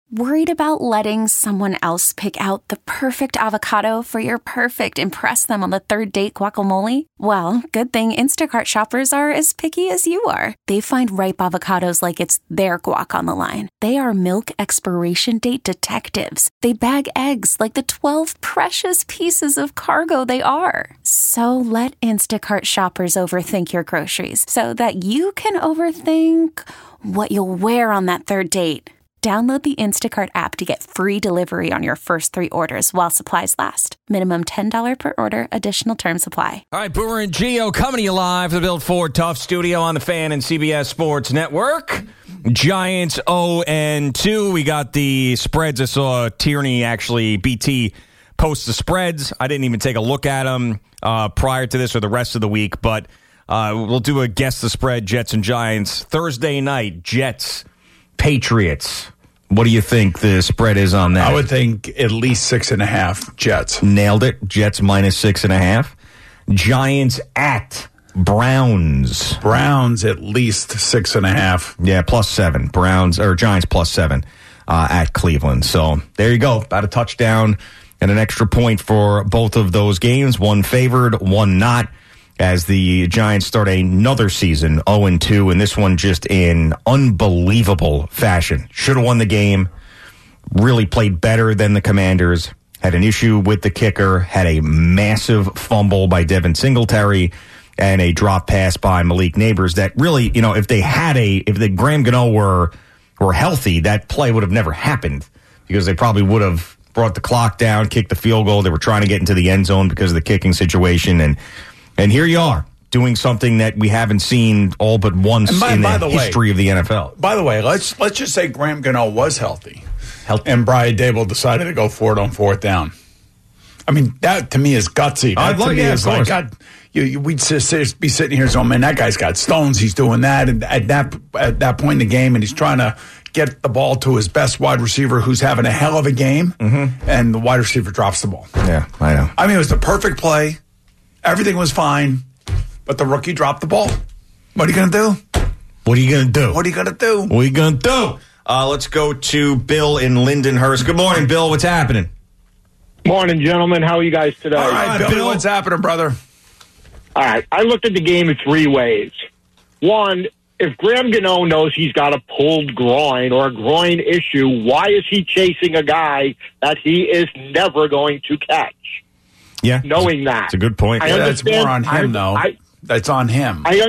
Worried about letting someone else pick out the perfect avocado for your perfect impress them on the third date guacamole? Well, good thing Instacart shoppers are as picky as you are. They find ripe avocados like it's their guac on the line. They are milk expiration date detectives. They bag eggs like the 12 precious pieces of cargo they are. So let Instacart shoppers overthink your groceries so that you can overthink what you'll wear on that third date. Download the Instacart app to get free delivery on your first 3 orders while supplies last. Minimum $10 per order. Additional terms apply. All right, Boomer and Gio coming to you live from the Built Ford Tough studio on the Fan and CBS Sports Network. Giants 0-2. We got the spreads. I saw Tierney BT post the spreads. I didn't even take a look at them prior to this or the rest of the week, but we'll do a guess the spread, Jets and Giants. Thursday night, Jets, Patriots. What do you think the spread is on that? I would think at least 6.5 Jets. Nailed it. Jets minus 6.5. Giants at Browns. Browns at least 6.5. Yeah, +7. Giants +7 at Cleveland. So there you go. About a touchdown and an extra point for both of those games. One favored, one not, as the Giants start another season 0-2, and this one just in unbelievable fashion. Should have won the game, really played better than the Commanders, had an issue with the kicker, had a massive fumble by Devin Singletary, and a drop pass by Malik Neighbors that really, if the Graham Gano were healthy, that play would have never happened, because they probably would have brought the clock down, kicked the field goal. They were trying to get into the end zone because of the kicking situation, and here you are, doing something that we haven't seen all but once in the history of the NFL. By the way, let's just say Graham Gano was healthy. And Brian Dable decided to go for it on 4th down. I mean, that to me is gutsy. That to me is like, God, we'd just be sitting here saying, man, that guy's got stones. He's doing that. And at that point in the game, and he's trying to get the ball to his best wide receiver who's having a hell of a game, and the wide receiver drops the ball. Yeah, I know. I mean, it was the perfect play. Everything was fine, but the rookie dropped the ball. What are you going to do? What are you going to do? What are you going to do? What are you going to do? Let's go to Bill in Lindenhurst. Good morning, Bill. What's happening? Morning, gentlemen. How are you guys today? All right, Bill, what's happening, brother? All right. I looked at the game in 3 ways. One, if Graham Gano knows he's got a pulled groin or a groin issue, why is he chasing a guy that he is never going to catch? Yeah, knowing that. It's a good point. That's more on him, though. That's on him. I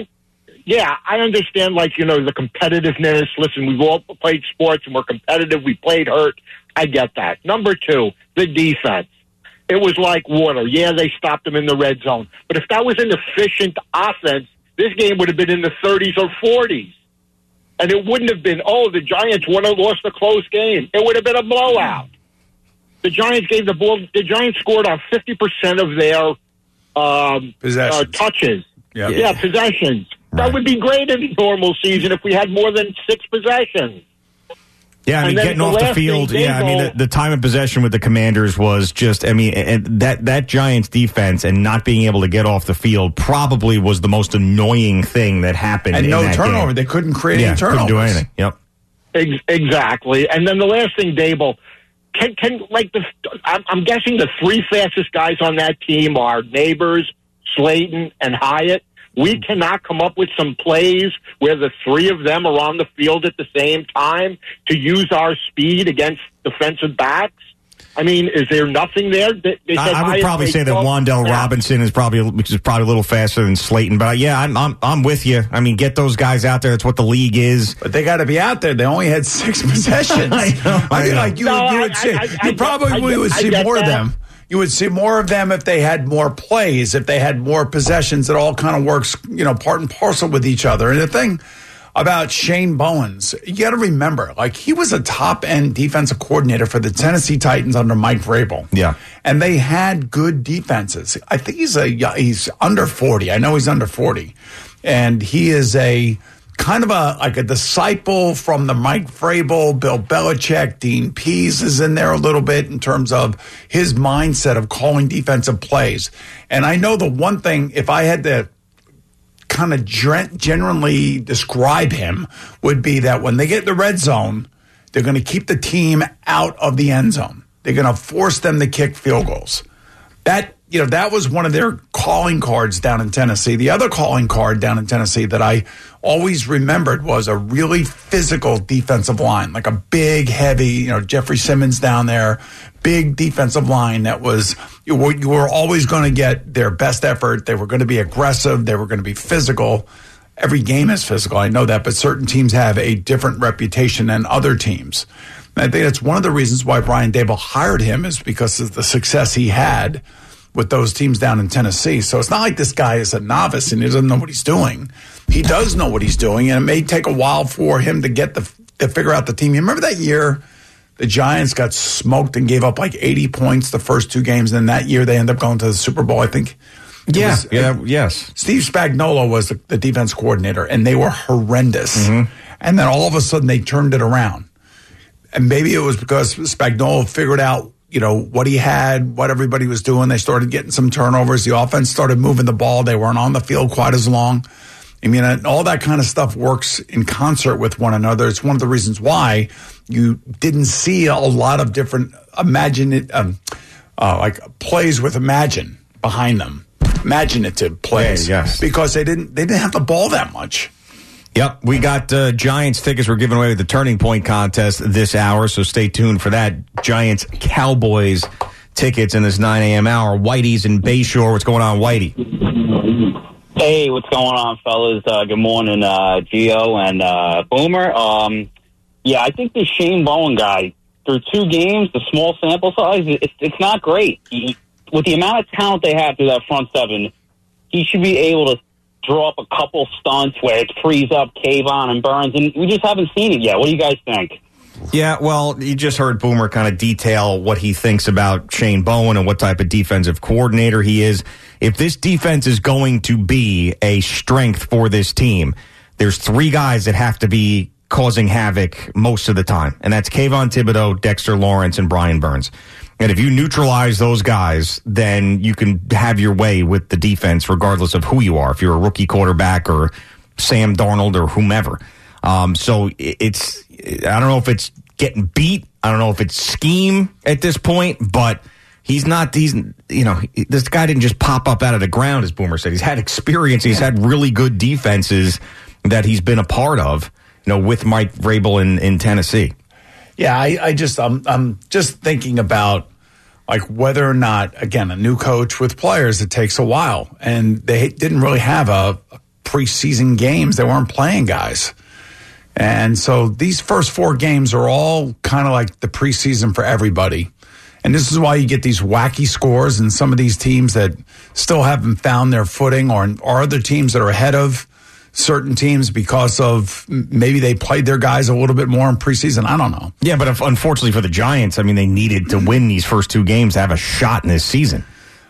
understand, the competitiveness. Listen, we've all played sports and we're competitive. We played hurt. I get that. Number 2, the defense. It was like water. Yeah, they stopped them in the red zone. But if that was an efficient offense, this game would have been in the 30s or 40s. And it wouldn't have been, the Giants would have lost a close game. It would have been a blowout. The Giants gave the ball. The Giants scored on 50% of their touches. Yeah, possessions. Right. That would be great in a normal season if we had more than 6 possessions. Yeah, I mean, getting off the field. The time of possession with the Commanders was just. I mean, and that Giants defense and not being able to get off the field probably was the most annoying thing that happened. And no turnover. Game. They couldn't create any turnovers. Couldn't do anything. Yep. Exactly. And then the last thing, Dable. I'm guessing the 3 fastest guys on that team are Neighbors, Slayton, and Hyatt. We cannot come up with some plays where the 3 of them are on the field at the same time to use our speed against defensive backs. I mean, is there nothing there? I would probably say that Wan'Dale Robinson is probably a little faster than Slayton, but I'm with you. I mean, get those guys out there. That's what the league is. But they got to be out there. They only had 6 possessions. You would see more of them. You would see more of them if they had more plays, if they had more possessions. It all kind of works, part and parcel with each other. And the thing about Shane Bowens, you got to remember, he was a top-end defensive coordinator for the Tennessee Titans under Mike Vrabel. Yeah. And they had good defenses. I think he's under 40. I know he's under 40. And he is a kind of a disciple from the Mike Vrabel, Bill Belichick. Dean Pease is in there a little bit in terms of his mindset of calling defensive plays. And I know the one thing, if I had to kind of generally describe him, would be that when they get in the red zone, They're going to keep the team out of the end zone. They're going to force them to kick field goals. That was one of their calling cards down in Tennessee. The other calling card down in Tennessee that I always remembered was a really physical defensive line, like a big, heavy, Jeffrey Simmons down there, big defensive line that was, you were always going to get their best effort. They were going to be aggressive. They were going to be physical. Every game is physical, I know that, but certain teams have a different reputation than other teams. And I think that's one of the reasons why Brian Daboll hired him, is because of the success he had with those teams down in Tennessee. So it's not like this guy is a novice and he doesn't know what he's doing. He does know what he's doing, and it may take a while for him to get to figure out the team. You remember that year the Giants got smoked and gave up like 80 points the first two games, and then that year they ended up going to the Super Bowl, I think. Yes. Steve Spagnuolo was the defense coordinator, and they were horrendous. Mm-hmm. And then all of a sudden they turned it around. And maybe it was because Spagnuolo figured out, what he had, what everybody was doing. They started getting some turnovers. The offense started moving the ball. They weren't on the field quite as long. I mean, all that kind of stuff works in concert with one another. It's one of the reasons why you didn't see a lot of different like plays with imagine behind them. Imaginative plays, because they didn't have the ball that much. Yep, we got Giants tickets we're giving away with the Turning Point contest this hour, so stay tuned for that. Giants Cowboys tickets in this 9 a.m. hour. Whitey's in Bayshore. What's going on, Whitey? Hey, what's going on, fellas? Good morning, Gio and Boomer. I think the Shane Bowen guy, through 2 games, the small sample size, it's not great. With the amount of talent they have through that front seven, he should be able to draw up a couple stunts where it frees up Kayvon and Burns, and we just haven't seen it yet. What do you guys think? Yeah, well, you just heard Boomer kind of detail what he thinks about Shane Bowen and what type of defensive coordinator he is. If this defense is going to be a strength for this team, there's 3 guys that have to be causing havoc most of the time, and that's Kayvon Thibodeau, Dexter Lawrence, and Brian Burns. And if you neutralize those guys, then you can have your way with the defense regardless of who you are, if you're a rookie quarterback or Sam Darnold or whomever. So I don't know if it's getting beat. I don't know if it's scheme at this point, but this guy didn't just pop up out of the ground, as Boomer said. He's had experience. He's had really good defenses that he's been a part of, with Mike Vrabel in Tennessee. Yeah, I'm just thinking about like whether or not, again, a new coach with players, it takes a while. And they didn't really have a preseason games. They weren't playing guys. And so these first 4 games are all kind of like the preseason for everybody. And this is why you get these wacky scores and some of these teams that still haven't found their footing, or other teams that are ahead of certain teams because of maybe they played their guys a little bit more in preseason. I don't know. Yeah, but unfortunately for the Giants, I mean, they needed to win these first 2 games to have a shot in this season.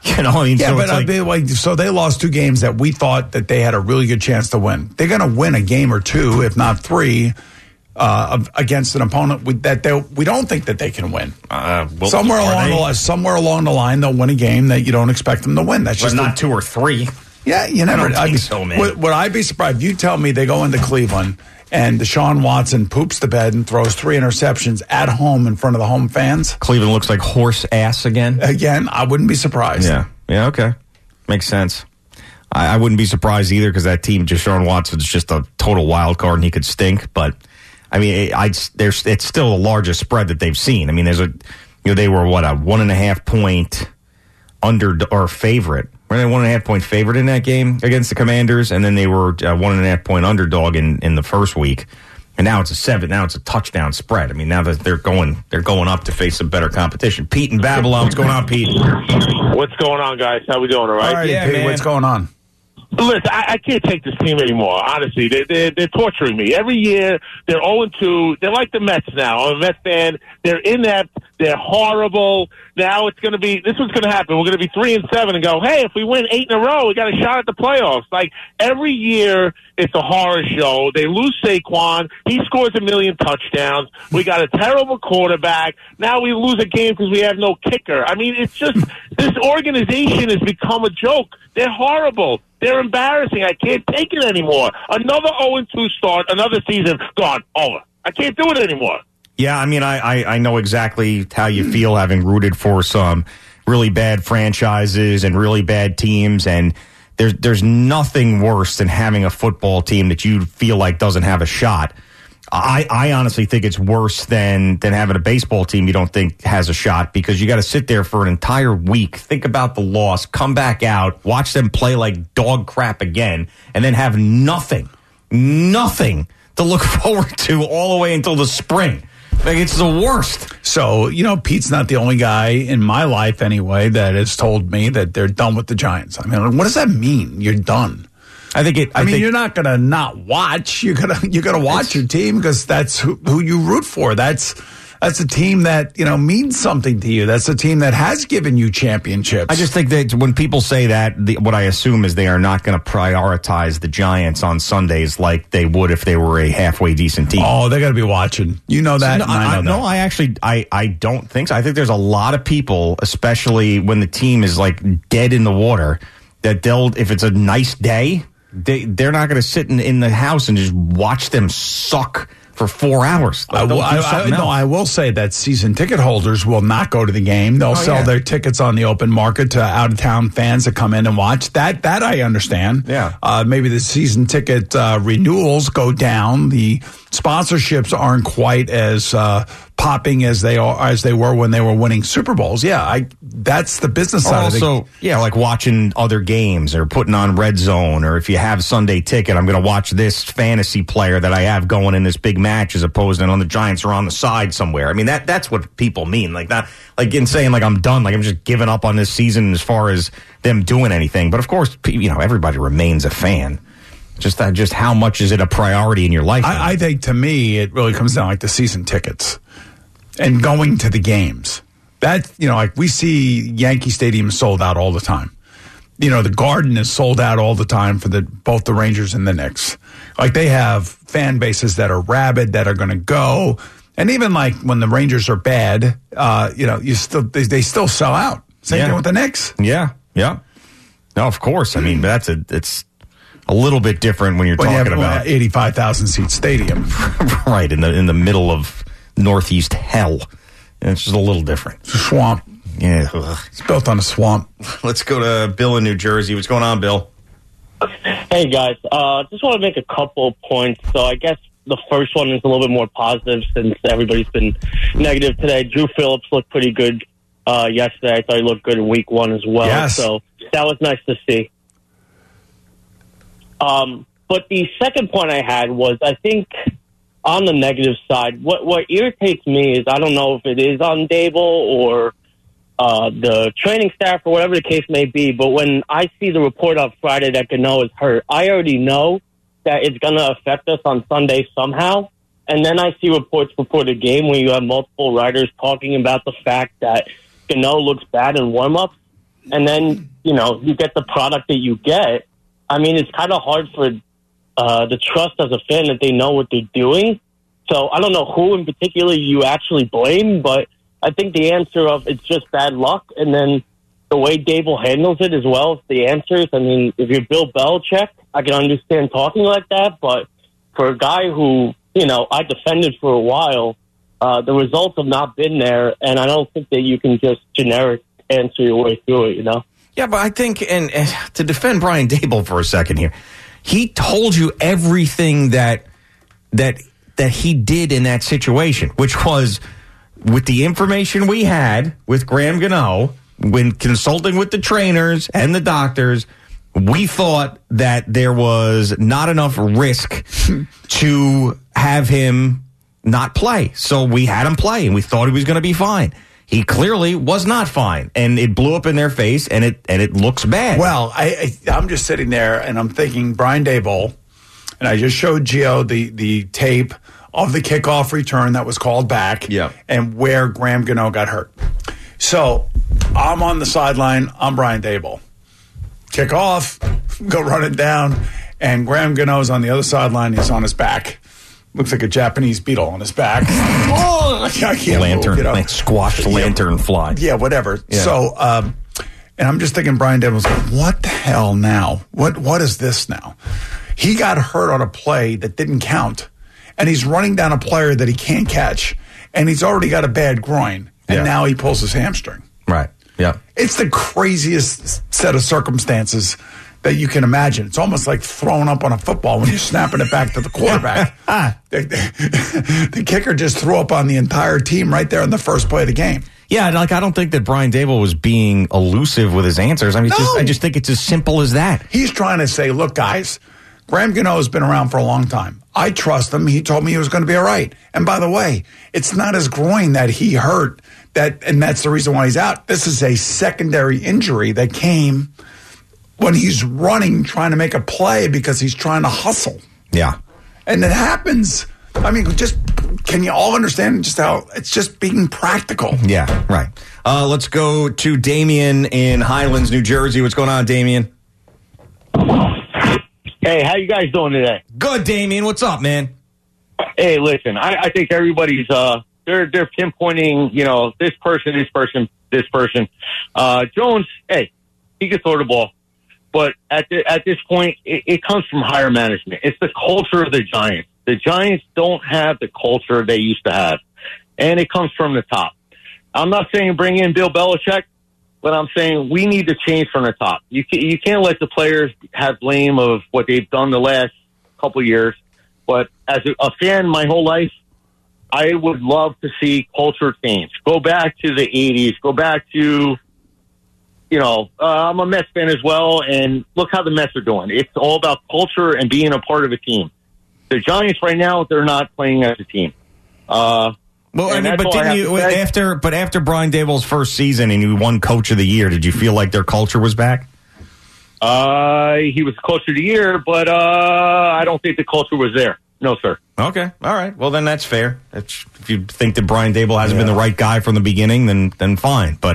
So they lost 2 games that we thought that they had a really good chance to win. They're going to win a game or 2, if not 3, against an opponent that we don't think that they can win. Somewhere along the line, they'll win a game that you don't expect them to win. That's just not 2 or 3. Yeah, you never. I don't think so, man. Would I be surprised if you tell me they go into Cleveland and Deshaun Watson poops the bed and throws 3 interceptions at home in front of the home fans? Cleveland looks like horse ass again. I wouldn't be surprised. Yeah, okay. Makes sense. I wouldn't be surprised either, because that team, Deshaun Watson's just a total wild card and he could stink. But, I mean, it's still the largest spread that they've seen. I mean, they were, a 1.5 point under or favorite. Were they 1.5 point favorite in that game against the Commanders? And then they were 1.5 point underdog in the first week. And now it's a 7. Now it's a touchdown spread. I mean, now that they're going up to face some better competition. Pete in Babylon. What's going on, Pete? What's going on, guys? How we doing? All right? Yeah, Pete, what's going on? Listen, I can't take this team anymore. Honestly, they're torturing me. Every year, they're 0-2. They're like the Mets now. I'm a Mets fan. They're inept. They're horrible. Now this is what's going to happen. We're going to be 3-7 and go, hey, if we win 8 in a row, we got a shot at the playoffs. Like, every year, it's a horror show. They lose Saquon. He scores 1 million touchdowns. We got a terrible quarterback. Now we lose a game because we have no kicker. I mean, it's just, this organization has become a joke. They're horrible. They're embarrassing. I can't take it anymore. Another 0-2 start, another season gone, over. I can't do it anymore. Yeah, I mean, I know exactly how you feel, having rooted for some really bad franchises and really bad teams, and there's nothing worse than having a football team that you feel like doesn't have a shot. I honestly think it's worse than having a baseball team you don't think has a shot, because you got to sit there for an entire week, think about the loss, come back out, watch them play like dog crap again, and then have nothing to look forward to all the way until the spring. Like, it's the worst. So, Pete's not the only guy in my life anyway that has told me that they're done with the Giants. I mean, what does that mean? You're done. I think you're not going to not watch. You're gonna watch your team because that's who you root for. That's a team that, means something to you. That's a team that has given you championships. I just think that when people say that, what I assume is they are not going to prioritize the Giants on Sundays like they would if they were a halfway decent team. Oh, they're going to be watching. You know that. No, I don't think so. I think there's a lot of people, especially when the team is like dead in the water, that if it's a nice day, they're not going to sit in the house and just watch them suck for 4 hours. I will say that season ticket holders will not go to the game. They'll sell their tickets on the open market to out-of-town fans that come in and watch. That I understand. Yeah. Maybe the season ticket renewals go down. The sponsorships aren't quite as popping as they were when they were winning Super Bowls. Yeah, that's the business side of it. Also, like watching other games or putting on Red Zone, or if you have Sunday ticket, I'm going to watch this fantasy player that I have going in this big match as opposed to on the Giants or on the side somewhere. I mean, that's what people mean. Like, not like in saying like I'm done, like I'm just giving up on this season as far as them doing anything. But of course, everybody remains a fan. Just how much is it a priority in your life? I think to me, it really comes down like the season tickets and going to the games. That, like we see Yankee Stadium sold out all the time. The Garden is sold out all the time for both the Rangers and the Knicks. Like, they have fan bases that are rabid, that are going to go. And even like when the Rangers are bad, they still sell out. Same thing with the Knicks. Yeah. No, of course. I mean, it's a little bit different when you're talking about 85,000 seat stadium, right in the middle of Northeast hell. And it's just a little different. It's a swamp. Yeah, it's built on a swamp. Let's go to Bill in New Jersey. What's going on, Bill? Hey guys, just want to make a couple of points. So I guess the first one is a little bit more positive since everybody's been negative today. Drew Phillips looked pretty good yesterday. I thought he looked good in week 1 as well. Yes. So that was nice to see. But the second point I had was, I think on the negative side, what irritates me is, I don't know if it is on Daboll or the training staff or whatever the case may be, but when I see the report on Friday that Gano is hurt, I already know that it's going to affect us on Sunday somehow. And then I see reports before the game where you have multiple writers talking about the fact that Gano looks bad in warm-ups, and then, you get the product that you get. I mean, it's kind of hard for the trust as a fan that they know what they're doing. So I don't know who in particular you actually blame, but I think the answer of it's just bad luck, and then the way Daboll handles it as well as the answers. I mean, if you're Bill Belichick, I can understand talking like that, but for a guy who, I defended for a while, the results have not been there, and I don't think that you can just generic answer your way through it, Yeah, but I think, and to defend Brian Daboll for a second here, he told you everything that he did in that situation, which was, with the information we had with Graham Gano, when consulting with the trainers and the doctors, we thought that there was not enough risk to have him not play. So we had him play, and we thought he was going to be fine. He clearly was not fine, and it blew up in their face, and it looks bad. Well, I'm just sitting there, and I'm thinking Brian Daboll, and I just showed Gio the tape of the kickoff return that was called back, and where Graham Gano got hurt. So I'm on the sideline. I'm Brian Daboll. Kick off, go running down, and Graham Gano's on the other sideline. He's on his back. Looks like a Japanese beetle on his back. I can't lantern, move, squashed lantern fly. Yeah, whatever. Yeah. So, and I'm just thinking, Brian Daboll's like, what the hell now? What is this now? He got hurt on a play that didn't count, and he's running down a player that he can't catch. and he's already got a bad groin, and now he pulls his hamstring. Right. Yeah. It's the craziest set of circumstances that you can imagine. It's almost like throwing up on a football when you're snapping it back to the quarterback. The kicker just threw up on the entire team right there in the first play of the game. Yeah, I don't think that Brian Daboll was being elusive with his answers. I mean, I just think it's as simple as that. He's trying to say, look, guys, Graham Gano has been around for a long time. I trust him. He told me he was going to be all right. And by the way, it's not his groin that he hurt, and that's the reason why he's out. This is a secondary injury that came when he's running, trying to make a play because he's trying to hustle. Yeah. And it happens. I mean, can you all understand just how it's just being practical? Yeah, right. Let's go to Damien in Highlands, New Jersey. What's going on, Damien? Hey, how you guys doing today? Good, Damien. What's up, man? Hey, listen, I think everybody's they're pinpointing, this person. Jones, hey, he can throw the ball. But at this point, it comes from higher management. It's the culture of the Giants. The Giants don't have the culture they used to have, and it comes from the top. I'm not saying bring in Bill Belichick, but I'm saying we need to change from the top. You can't let the players have blame of what they've done the last couple of years. But as a fan my whole life, I would love to see culture change. Go back to the 80s. Go back to... I'm a Mets fan as well, and look how the Mets are doing. It's all about culture and being a part of a team. The Giants right now, they're not playing as a team. After Brian Daboll's first season and you won Coach of the Year, did you feel like their culture was back? He was Coach of the Year, but I don't think the culture was there. No, sir. Okay, all right. Well, then that's fair. If you think that Brian Daboll hasn't been the right guy from the beginning, then fine. But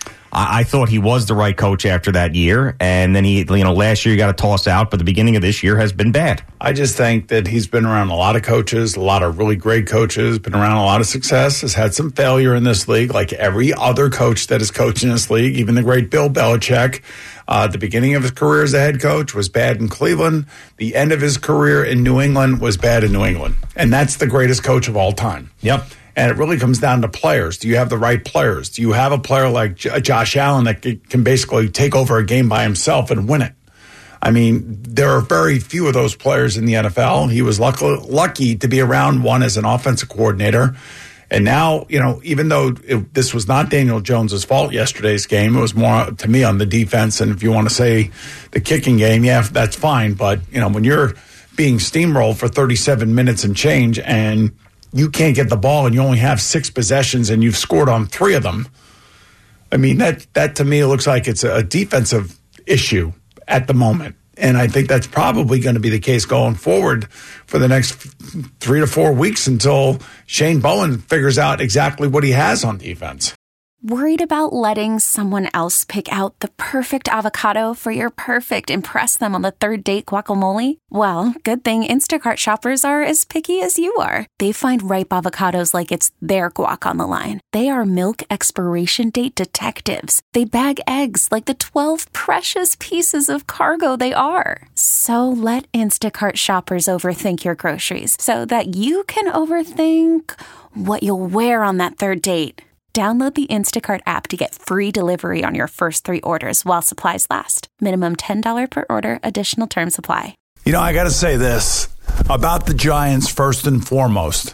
I thought he was the right coach after that year, and then last year he got a toss out, but the beginning of this year has been bad. I just think that he's been around a lot of coaches, a lot of really great coaches, been around a lot of success, has had some failure in this league, like every other coach that has coached in this league, even the great Bill Belichick. The beginning of his career as a head coach was bad in Cleveland. The end of his career in New England was bad in New England. And that's the greatest coach of all time. Yep. And it really comes down to players. Do you have the right players? Do you have a player like Josh Allen that can basically take over a game by himself and win it? I mean, there are very few of those players in the NFL. He was lucky to be around one as an offensive coordinator. And now, even though this was not Daniel Jones's fault yesterday's game, it was more, to me, on the defense. And if you want to say the kicking game, yeah, that's fine. But, when you're being steamrolled for 37 minutes and change and you can't get the ball and you only have 6 possessions and you've scored on 3 of them. I mean, that to me looks like it's a defensive issue at the moment. And I think that's probably going to be the case going forward for the next 3 to 4 weeks until Shane Bowen figures out exactly what he has on defense. Worried about letting someone else pick out the perfect avocado for your perfect impress them on the third date guacamole? Well, good thing Instacart shoppers are as picky as you are. They find ripe avocados like it's their guac on the line. They are milk expiration date detectives. They bag eggs like the 12 precious pieces of cargo they are. So let Instacart shoppers overthink your groceries so that you can overthink what you'll wear on that third date. Download the Instacart app to get free delivery on your first 3 orders while supplies last. Minimum $10 per order. Additional terms apply. I got to say this about the Giants first and foremost.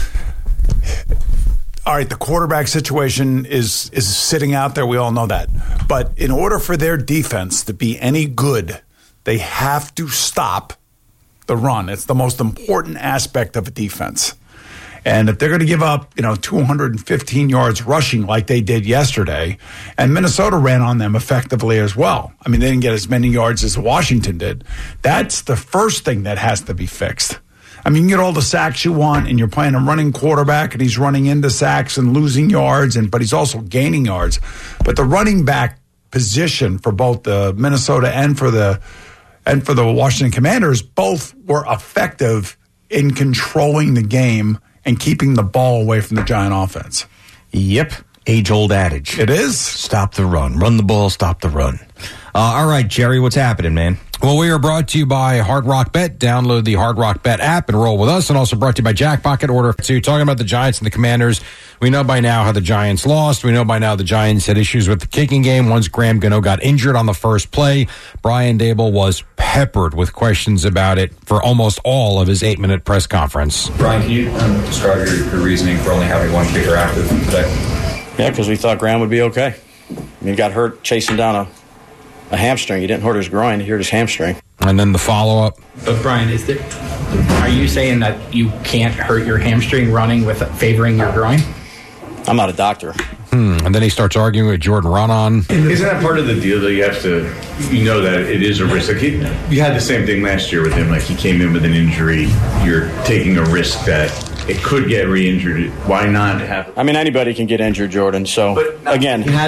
All right, the quarterback situation is sitting out there. We all know that. But in order for their defense to be any good, they have to stop the run. It's the most important aspect of a defense. And if they're going to give up, 215 yards rushing like they did yesterday, and Minnesota ran on them effectively as well. I mean, they didn't get as many yards as Washington did. That's the first thing that has to be fixed. I mean, you get all the sacks you want, and you're playing a running quarterback, and he's running into sacks and losing yards, but he's also gaining yards. But the running back position for both the Minnesota and for the Washington Commanders both were effective in controlling the game and keeping the ball away from the Giant offense. Yep. Age-old adage. It is. Stop the run. Run the ball, stop the run. All right, Jerry, what's happening, man? Well, we are brought to you by Hard Rock Bet. Download the Hard Rock Bet app and roll with us. And also brought to you by Jackpocket. Order 2. Talking about the Giants and the Commanders. We know by now how the Giants lost. We know by now the Giants had issues with the kicking game. Once Graham Gano got injured on the first play, Brian Daboll was peppered with questions about it for almost all of his 8-minute press conference. Brian, can you describe your reasoning for only having one kicker active today? Yeah, because we thought Graham would be okay. He got hurt chasing down a hamstring. He didn't hurt his groin. He hurt his hamstring. And then the follow-up. But, Brian, are you saying that you can't hurt your hamstring running with favoring your groin? I'm not a doctor. And then he starts arguing with Jordan Runnon. Isn't that part of the deal that you have to, that it is a risk? Like you had the same thing last year with him. Like he came in with an injury. You're taking a risk that it could get re-injured. Why not have? I mean, anybody can get injured, Jordan. So again, he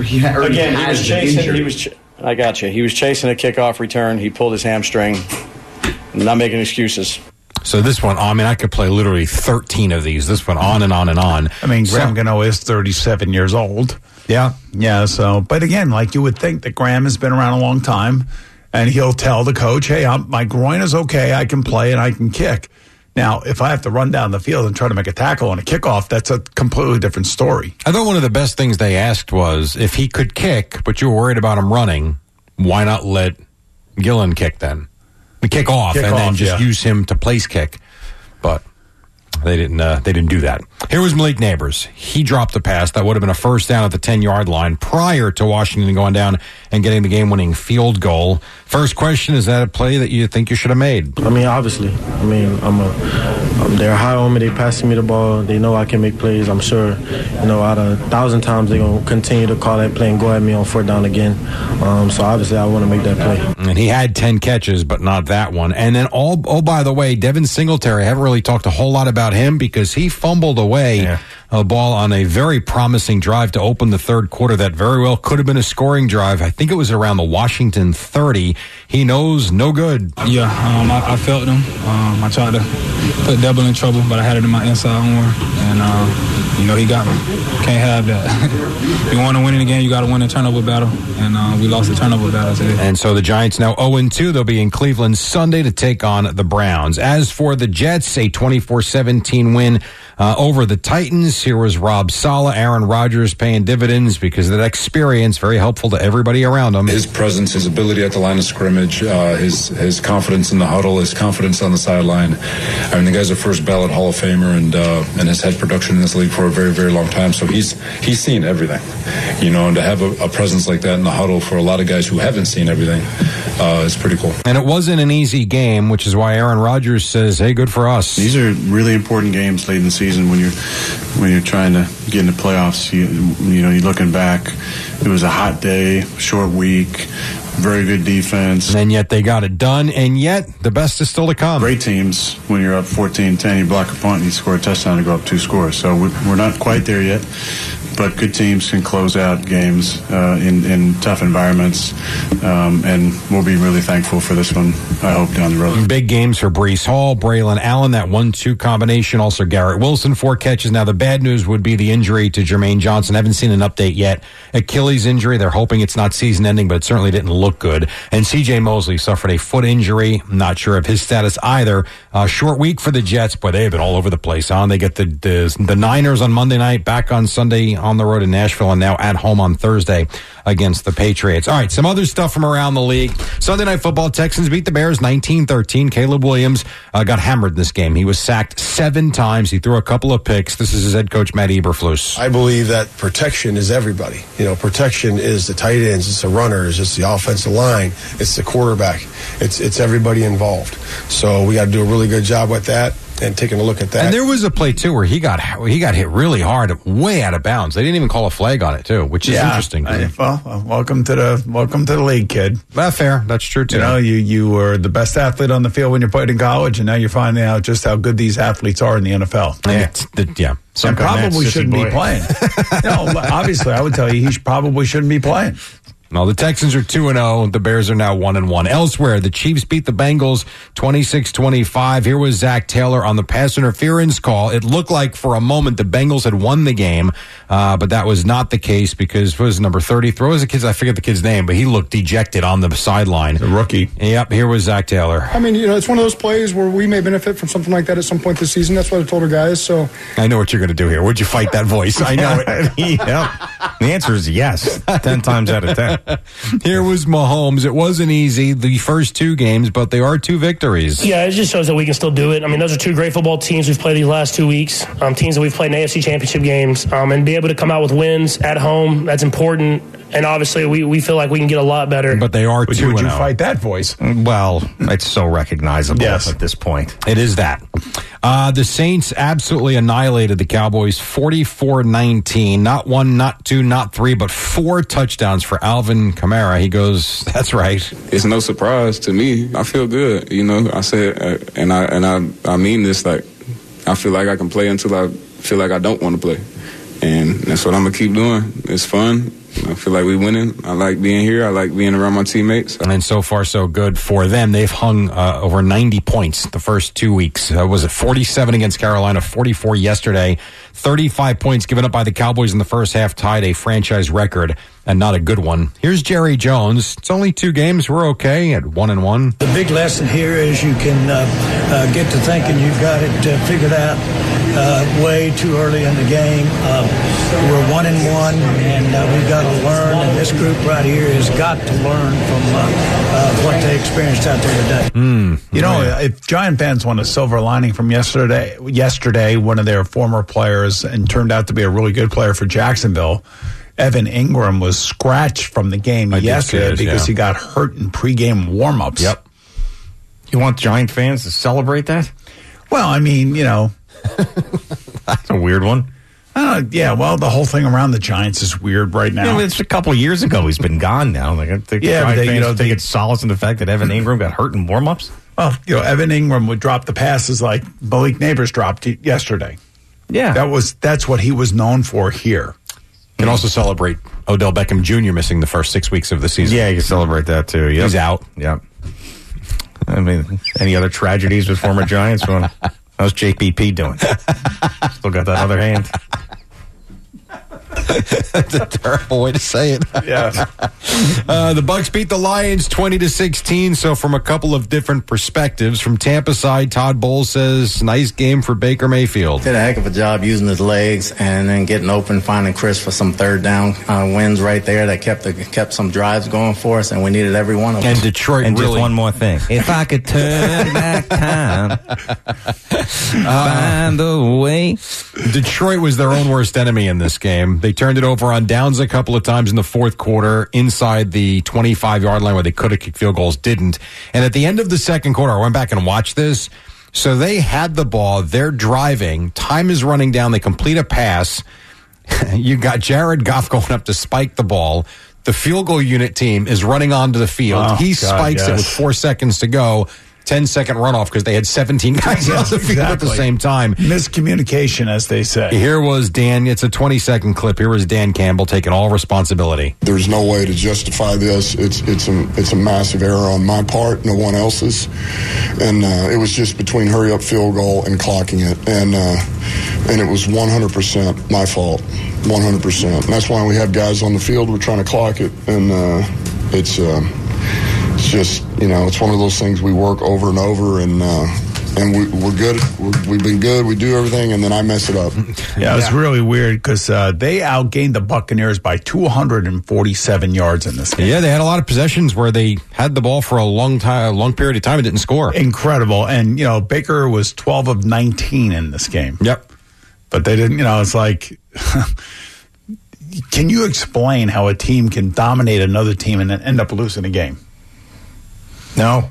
was chasing. I got you. He was chasing a kickoff return. He pulled his hamstring. I'm not making excuses. So this one, I could play literally 13 of these. This went on and on and on. I mean, Graham Gano is 37 years old. Yeah. So, but again, like you would think that Graham has been around a long time, and he'll tell the coach, hey, my groin is okay. I can play and I can kick. Now, if I have to run down the field and try to make a tackle on a kickoff, that's a completely different story. I thought one of the best things they asked was, if he could kick, but you were worried about him running, why not let Gillen kick then? Kick off then just use him to place kick. But they didn't do that. Here was Malik Neighbors. He dropped the pass. That would have been a first down at the 10-yard line prior to Washington going down and getting the game-winning field goal. First question, is that a play that you think you should have made? I mean, obviously. I mean, they're high on me. They passing me the ball. They know I can make plays. I'm sure, out of 1,000 times they're going to continue to call that play and go at me on 4th down again. So obviously I want to make that play. And he had 10 catches, but not that one. And then, by the way, Devin Singletary, I haven't really talked a whole lot about him because he fumbled away a ball on a very promising drive to open the third quarter that very well could have been a scoring drive. I think it was around the Washington 30. He knows no good. Yeah, I felt him. I tried to put Devil in trouble, but I had it in my inside arm, and he got me. Can't have that. You want to win in the game, you got to win the turnover battle, and we lost the turnover battle today. And so the Giants now 0-2. They'll be in Cleveland Sunday to take on the Browns. As for the Jets, a 24-17 win over the Titans. Here was Rob Saleh. Aaron Rodgers paying dividends because of that experience, very helpful to everybody around him. His presence, his ability at the line of scrimmage, his confidence in the huddle, his confidence on the sideline. I mean, the guy's a first ballot Hall of Famer and has had production in this league for a very, very long time. So he's seen everything, and to have a presence like that in the huddle for a lot of guys who haven't seen everything is pretty cool. And it wasn't an easy game, which is why Aaron Rodgers says, hey, good for us. These are really important games late in the season when you're trying to get into playoffs. You're looking back, it was a hot day, short week, very good defense. And yet they got it done, and yet the best is still to come. Great teams, when you're up 14-10, you block a punt and you score a touchdown to go up 2 scores. So we're not quite there yet, but good teams can close out games in tough environments, and we'll be really thankful for this one, I hope, down the road. Big games for Breece Hall, Braylon Allen, that 1-2 combination. Also Garrett Wilson, 4 catches. Now the bad news would be the injury to Jermaine Johnson. Haven't seen an update yet. Achilles injury. They're hoping it's not season ending, but it certainly didn't look good. And C.J. Mosley suffered a foot injury. I'm not sure of his status either. Short week for the Jets, but they've been all over the place. They get the Niners on Monday night, back on Sunday on the road in Nashville, and now at home on Thursday against the Patriots. All right, some other stuff from around the league. Sunday Night Football, Texans beat the Bears 19-13. Caleb Williams got hammered in this game. He was sacked 7 times. He threw a couple of picks. This is his head coach, Matt Eberflus. I believe that protection is everybody. Protection is the tight ends, it's the runners, it's the offensive line, it's the quarterback. It's everybody involved. So we got to do a really good job with that. And taking a look at that. And there was a play, too, where he got hit really hard, way out of bounds. They didn't even call a flag on it, too, which is interesting. Welcome to the league, kid. That's fair. That's true, too. You were the best athlete on the field when you played in college, and now you're finding out just how good these athletes are in the NFL. And probably shouldn't be playing. Obviously, I would tell you he probably shouldn't be playing. Well, the Texans are 2-0. The Bears are now 1-1. Elsewhere, the Chiefs beat the Bengals 26-25. Here was Zach Taylor on the pass interference call. It looked like for a moment the Bengals had won the game, but that was not the case because what was number 30? I forget the kid's name, but he looked dejected on the sideline. The rookie. Yep, here was Zach Taylor. I mean, it's one of those plays where we may benefit from something like that at some point this season. That's what I told our guys. So I know what you're going to do here. Would you fight that voice? I know it. Yeah. The answer is yes, 10 times out of 10. Here was Mahomes. It wasn't easy, the first 2 games, but they are 2 victories. Yeah, it just shows that we can still do it. I mean, those are 2 great football teams we've played these last 2 weeks, teams that we've played in AFC Championship games, and be able to come out with wins at home, that's important. And obviously, we feel like we can get a lot better. But they are 2-0. Would you fight that voice? Well, it's so recognizable at this point. It is that. The Saints absolutely annihilated the Cowboys 44-19. Not 1, not 2, not 3, but 4 touchdowns for Alvin Kamara. He goes, that's right. It's no surprise to me. I feel good. I said, and I mean this, like, I feel like I can play until I feel like I don't want to play. And that's what I'm going to keep doing. It's fun. I feel like we're winning. I like being here. I like being around my teammates. And so far, so good for them. They've hung over 90 points the first 2 weeks. Was it 47 against Carolina, 44 yesterday, 35 points given up by the Cowboys in the first half, tied a franchise record, and not a good one. Here's Jerry Jones. It's only 2 games. We're okay at 1-1. The big lesson here is you can get to thinking you've got it figured out way too early in the game. We're 1-1, and we've got to learn, and this group right here has got to learn from what they experienced out there today. If Giant fans want a silver lining from yesterday, one of their former players and turned out to be a really good player for Jacksonville, Evan Ingram, was scratched from the game yesterday because he got hurt in pregame warmups. Yep. You want Giant fans to celebrate that? Well, I mean, that's a weird one. The whole thing around the Giants is weird right now. It's a couple of years ago. He's been gone now. Like, I think Giant fans take solace in the fact that Evan Ingram got hurt in warmups. Well, Evan Ingram would drop the passes like Malik Neighbors dropped yesterday. Yeah. That's what he was known for here. You can also celebrate Odell Beckham Jr. missing the first 6 weeks of the season. Yeah, you can celebrate that too. Yep. He's out. Yeah. I mean, any other tragedies with former Giants? How's JPP doing? Still got that other hand. That's a terrible way to say it. Yeah. The Bucs beat the Lions 20-16. So from a couple of different perspectives, from Tampa side, Todd Bowles says, nice game for Baker Mayfield. Did a heck of a job using his legs and then getting open, finding Chris for some third down wins right there that kept some drives going for us, and we needed every one of them. And Detroit and really... just one more thing. If I could turn back time, find the way. Detroit was their own worst enemy in this game. They turned it over on downs a couple of times in the fourth quarter inside the 25-yard line where they could have kicked field goals, didn't. And at the end of the second quarter, I went back and watched this. So they had the ball. They're driving. Time is running down. They complete a pass. You got Jared Goff going up to spike the ball. The field goal unit team is running onto the field. He spikes it with 4 seconds to go. 10-second runoff because they had 17 guys on the field at the same time. Miscommunication, as they say. Here was Dan. It's a 20-second clip. Here was Dan Campbell taking all responsibility. There's no way to justify this. It's a massive error on my part, no one else's. And it was just between hurry-up field goal and clocking it. And it was 100% my fault, 100%. And that's why we have guys on the field. We're trying to clock it. And it's just, it's one of those things we work over and over, and we're good. We've been good. We do everything, and then I mess it up. Yeah, it was really weird because they outgained the Buccaneers by 247 yards in this game. Yeah, they had a lot of possessions where they had the ball for a long period of time and didn't score. Incredible. And, Baker was 12 of 19 in this game. Yep. But they didn't, it's like... Can you explain how a team can dominate another team and then end up losing a game? No.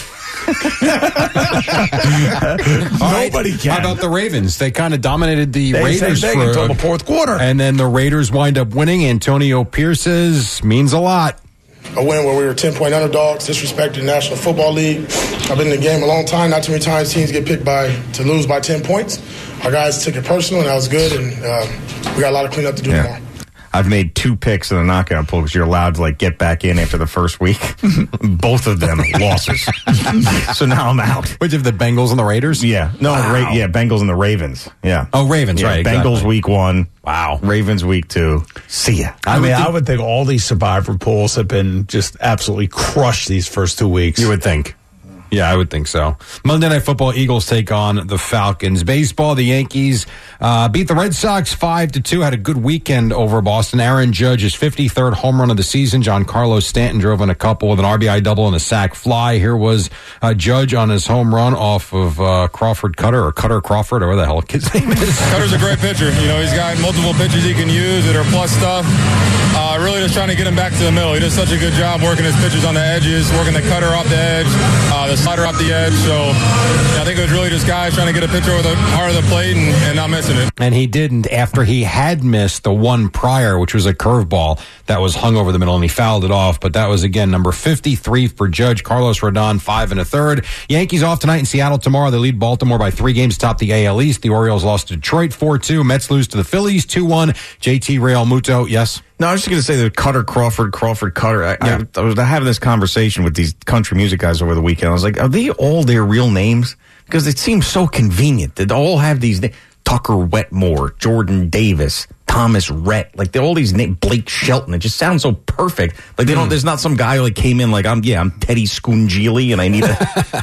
Nobody can. How about the Ravens? They kind of dominated the Raiders until the fourth quarter. And then the Raiders wind up winning. Antonio Pierce says, means a lot. A win where we were 10-point underdogs, disrespected the National Football League. I've been in the game a long time. Not too many times teams get picked to lose by 10 points. Our guys took it personal, and that was good, and we got a lot of cleanup to do tomorrow. I've made 2 picks in the knockout pool because you're allowed to get back in after the first week. Both of them losses. So now I'm out. Which of the Bengals and the Raiders? Yeah. No, wow. Bengals and the Ravens. Yeah. Oh, Ravens, right. Bengals exactly. week 1. Wow. Ravens week 2. See ya. I would think all these survivor pools have been just absolutely crushed these first 2 weeks. You would think. Yeah, I would think so. Monday Night Football, Eagles take on the Falcons. Baseball, the Yankees beat the Red Sox 5-2. Had a good weekend over Boston. Aaron Judge, his 53rd home run of the season. Giancarlo Stanton drove in a couple with an RBI double and a sac fly. Here was Judge on his home run off of Crawford Cutter, or Cutter Crawford, or whatever the hell his name is. Cutter's a great pitcher. He's got multiple pitches he can use that are plus stuff. Really just trying to get him back to the middle. He does such a good job working his pitches on the edges, working the cutter off the edge, the slider off the edge. So I think it was really just guys trying to get a pitcher over the heart of the plate and not missing it. And he didn't after he had missed the one prior, which was a curveball that was hung over the middle, and he fouled it off. But that was, again, number 53 for Judge. Carlos Rodon, 5 1/3. Yankees off tonight in Seattle tomorrow. They lead Baltimore by 3 games to top the AL East. The Orioles lost to Detroit 4-2. Mets lose to the Phillies 2-1. JT Realmuto, yes? No, I was just going to say that Cutter Crawford, Cutter. I was having this conversation with these country music guys over the weekend. I was like, are they all their real names? Because it seems so convenient that they all have these names. Tucker Wetmore, Jordan Davis, Thomas Rhett, they all these names, Blake Shelton. It just sounds so perfect. They don't. There's not some guy who came in I'm Teddy Scungili and I need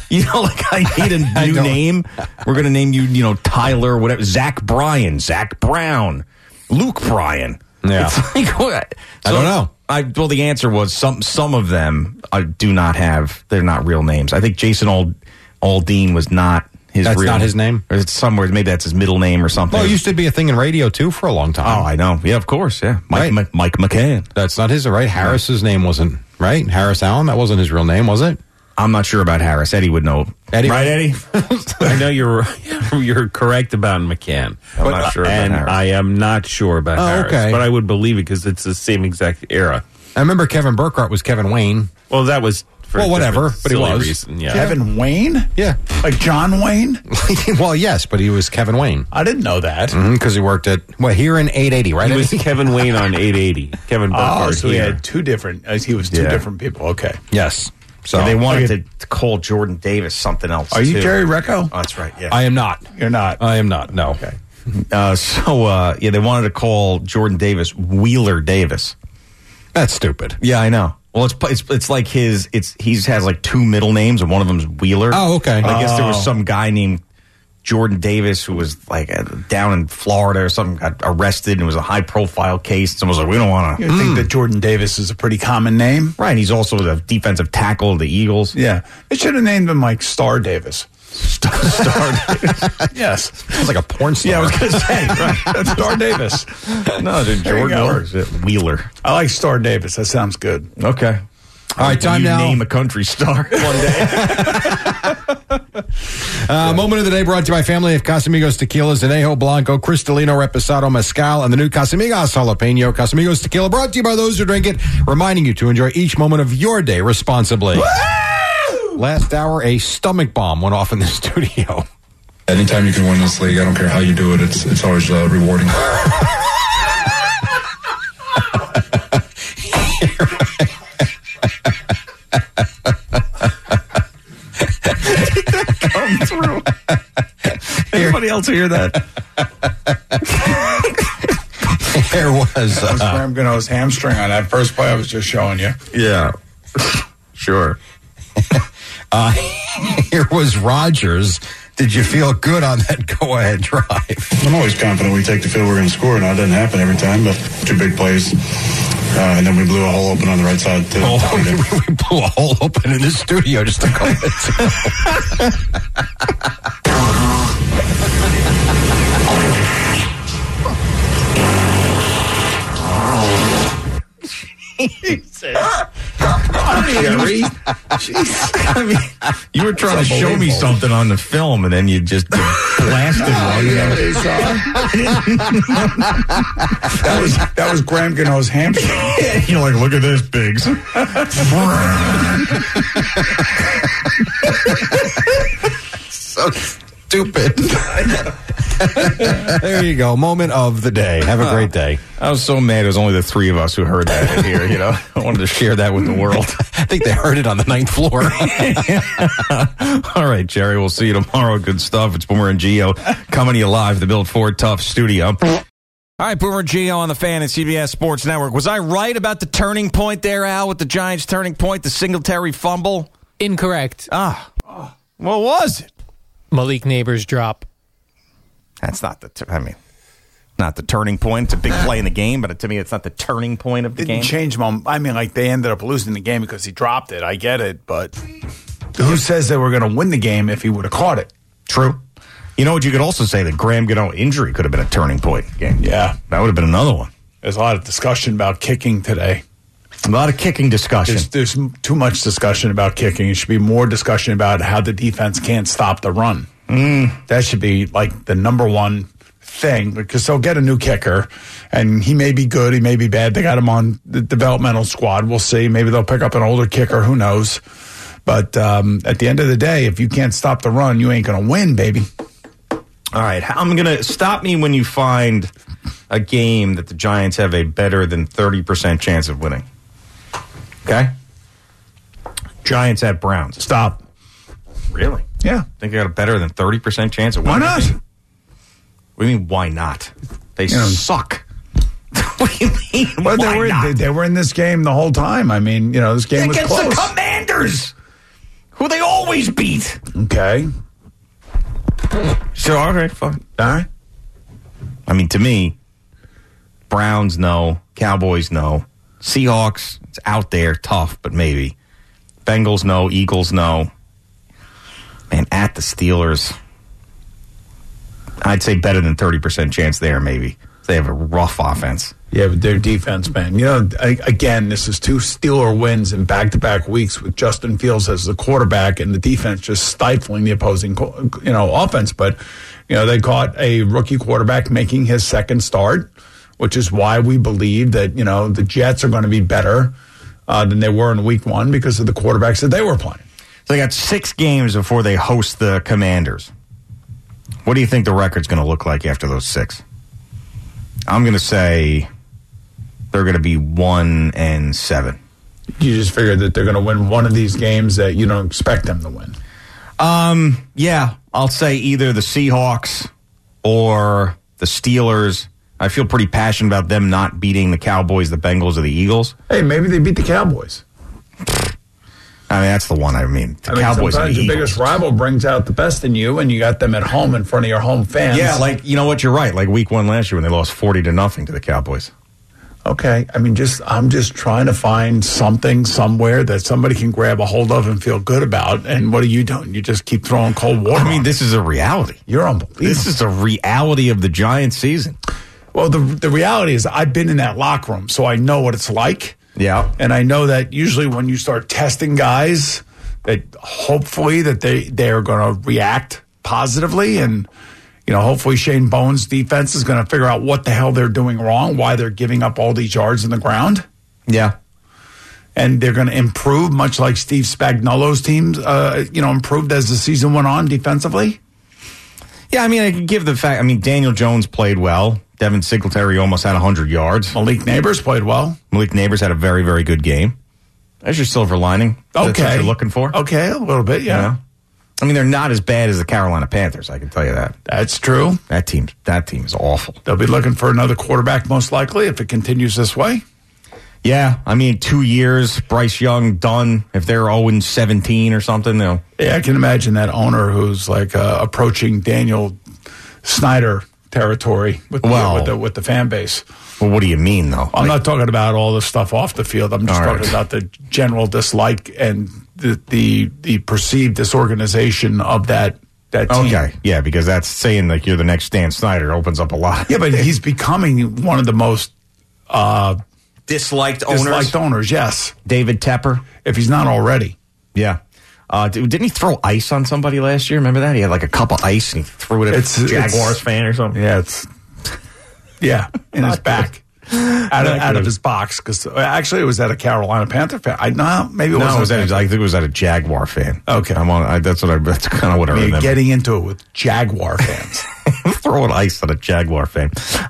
I need a new name. We're gonna name you, Tyler, whatever, Zach Bryan, Zach Brown, Luke Bryan. Yeah, it's I don't know. Well, the answer was some of them do not have. They're not real names. I think Jason Aldean was not. That's not his name? Or it's somewhere, maybe that's his middle name or something. Well, it used to be a thing in radio, too, for a long time. Oh, I know. Yeah, of course, yeah. Mike McCann. That's not his, right? Harris's name wasn't, right? Harris Allen? That wasn't his real name, was it? I'm not sure about Harris. Eddie would know. Eddie? Right, Eddie? I know you're correct about McCann. I'm not sure about Harris. I am not sure about Harris. Okay. But I would believe it because it's the same exact era. I remember Kevin Burkhardt was Kevin Wayne. Well, that was... whatever, but he was. Reason, yeah. Kevin Wayne? Yeah. Like John Wayne? Well, yes, but he was Kevin Wayne. I didn't know that. Because he worked at, here in 880, right? He was Kevin Wayne on 880. Kevin Burkhardt. So he had two different, he was two different people. Okay. Yes. So they wanted to call Jordan Davis something else. Are you Jerry Recco? Oh, that's right, yeah. I am not. You're not? I am not, no. Okay. They wanted to call Jordan Davis Wheeler Davis. That's stupid. Yeah, I know. Well, it's like he has 2 middle names and one of them's Wheeler. Oh, okay. I guess there was some guy named Jordan Davis who was down in Florida or something, got arrested, and it was a high profile case. Someone was like, we don't want to. You think that Jordan Davis is a pretty common name? Right. And he's also the defensive tackle of the Eagles. Yeah. They should have named him Star Davis. Star Davis. Yes. Sounds like a porn star. Yeah, I was going to say. Right. That's Star Davis. No, Jordan works. Wheeler. I like Star Davis. That sounds good. Okay. All right, time now. Name a country star one day. Moment of the day brought to you by family of Casamigos Tequilas, Anejo Blanco, Cristalino, Reposado Mezcal, and the new Casamigos Jalapeno. Casamigos Tequila brought to you by those who drink it, reminding you to enjoy each moment of your day responsibly. Last hour, a stomach bomb went off in the studio. Anytime you can win this league, I don't care how you do it, it's always rewarding. Come through. Anybody else hear that? There was Graham Gano's hamstring on that first play I was just showing you. Yeah. Sure. Here was Rodgers. Did you feel good on that go-ahead drive? I'm always confident we take the field, we're going to score. Now, it doesn't happen every time, but 2 big plays. And then we blew a hole open on the right side. We blew a hole open in the studio just a couple minutes Jesus. Jerry. I mean, you were trying to show me something on the film, and then you just blasted one. That was Graham Gano's hamstring. You're like, look at this, Biggs. So stupid. There you go. Moment of the day. Have a great day. I was so mad it was only the three of us who heard that in here, you know. I wanted to share that with the world. I think they heard it on the 9th floor. All right, Jerry, we'll see you tomorrow. Good stuff. It's Boomer and Gio coming to you live, the Built Ford Tough studio. All right, Boomer and Gio on the Fan and CBS Sports Network. Was I right about the turning point there, Al, with the Giants' turning point, the Singletary fumble? Incorrect. What was it? Malik Neighbors drop. That's not not the turning point. It's a big play in the game, but to me, it's not the turning point of the game. Didn't change them. I mean, like, they ended up losing the game because he dropped it. I get it, but who says they were going to win the game if he would have caught it? True. You know what? You could also say that Graham Gano injury could have been a turning point in the game. Yeah. That would have been another one. There's a lot of discussion about kicking today. A lot of kicking discussion. There's too much discussion about kicking. It should be more discussion about how the defense can't stop the run. That should be like the number one thing, because they'll get a new kicker, and he may be good, he may be bad. They got him on the developmental squad. We'll see. Maybe they'll pick up an older kicker. Who knows? But at the end of the day, if you can't stop the run, you ain't going to win, baby. All right. I'm going to stop me when you find a game that the Giants have a better than 30% chance of winning. Okay? Giants at Browns. Stop. Really? Yeah. Think they got a better than 30% chance of winning? Why not? What do you mean, why not? They suck. What do you mean, well, why they were in this game the whole time. I mean, you know, this game was close. Against the Commanders, who they always beat. Okay. So, all right, fine. All right. I mean, to me, Browns, no. Cowboys, no. Seahawks, it's out there, tough, but maybe. Bengals, no. Eagles, no. Man, at the Steelers, I'd say better than 30% chance there, maybe. They have a rough offense. Yeah, but their defense, man. You know, again, this is 2 Steeler wins in back-to-back weeks with Justin Fields as the quarterback and the defense just stifling the opposing, offense. But, they caught a rookie quarterback making his second start, which is why we believe that, the Jets are going to be better than they were in week 1 because of the quarterbacks that they were playing. So they got 6 games before they host the Commanders. What do you think the record's going to look like after those 6? I'm going to say they're going to be 1-7. You just figured that they're going to win one of these games that you don't expect them to win. Yeah, I'll say either the Seahawks or the Steelers. I feel pretty passionate about them not beating the Cowboys, the Bengals, or the Eagles. Hey, maybe they beat the Cowboys. I mean, that's the one. Cowboys and the Eagles. Eagles. Your biggest rival brings out the best in you, and you got them at home in front of your home fans. Yeah, you know what? You're right. Like week 1 last year when they lost 40-0 to the Cowboys. Okay, I'm just trying to find something somewhere that somebody can grab a hold of and feel good about. And what are you doing? You just keep throwing cold water. I mean, this is a reality. You're unbelievable. This is a reality of the Giants season. Well, the reality is I've been in that locker room, so I know what it's like. Yeah. And I know that usually when you start testing guys, that hopefully that they're going to react positively, and hopefully Shane Bowen's defense is going to figure out what the hell they're doing wrong, why they're giving up all these yards in the ground. Yeah. And they're going to improve, much like Steve Spagnuolo's teams, improved as the season went on defensively. Yeah, I mean, I could give the fact. I mean, Daniel Jones played well. Devin Singletary almost had 100 yards. Malik Neighbors played well. Malik Neighbors had a very, very good game. That's your silver lining. Okay. That's what you're looking for. Okay, a little bit, yeah. I mean, they're not as bad as the Carolina Panthers, I can tell you that. That's true. That team is awful. They'll be looking for another quarterback most likely if it continues this way. Yeah, I mean, 2 years, Bryce Young done. If they're 0-17 or something, they'll... Yeah, I can imagine that owner who's approaching Daniel Snyder territory with the fan base. Well, what do you mean, though? I'm not talking about all the stuff off the field. I'm just talking about the general dislike and the perceived disorganization of that team. Okay, yeah, because that's saying you're the next Dan Snyder opens up a lot. Yeah, but he's becoming one of the most disliked owners. Disliked owners, yes. David Tepper, if he's not already. Yeah. Didn't he throw ice on somebody last year? Remember that? He had a cup of ice and he threw it at a Jaguars fan or something. Yeah, in his back. out of his box because actually it was at a Carolina Panther fan. I think it was at a Jaguar fan. Okay, that's kind of what I remember. Getting into it with Jaguar fans, throwing ice at a Jaguar fan.